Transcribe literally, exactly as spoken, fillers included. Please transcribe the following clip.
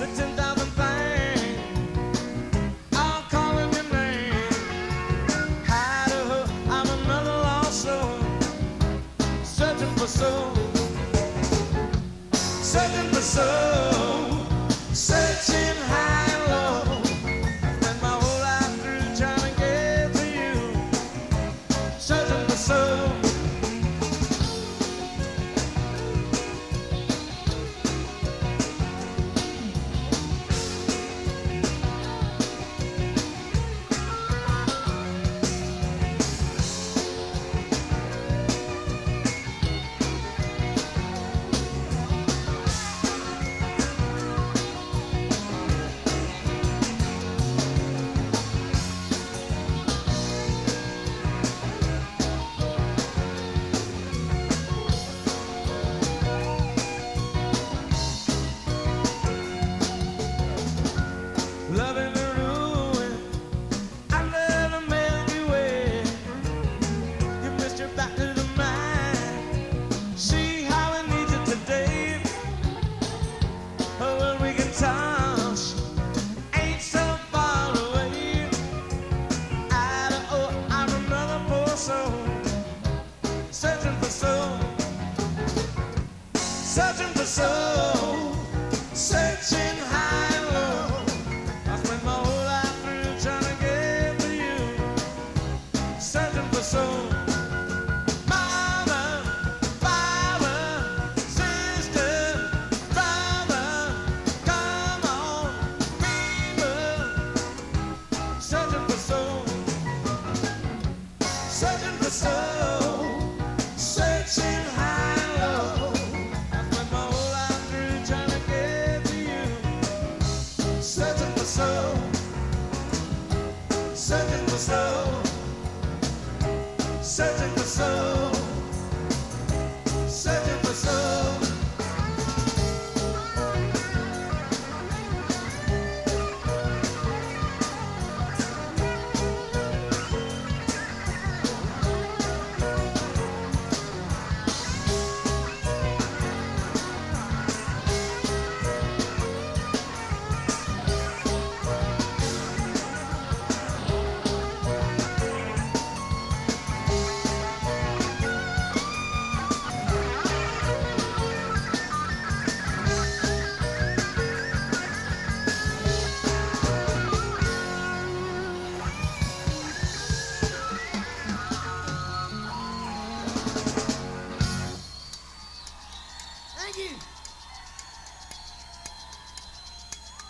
ten thousand things, all calling your name. Idaho, I'm another lost soul, searching for soul, searching for soul, searching high and low. Spent my whole life through trying to get to you, searching for soul. Loving the ruin under the Milky Way. You missed your back to the mind. See how it needs it today. A world we can touch ain't so far away. Idaho, I'm another poor soul, searching for soul, searching for soul, searching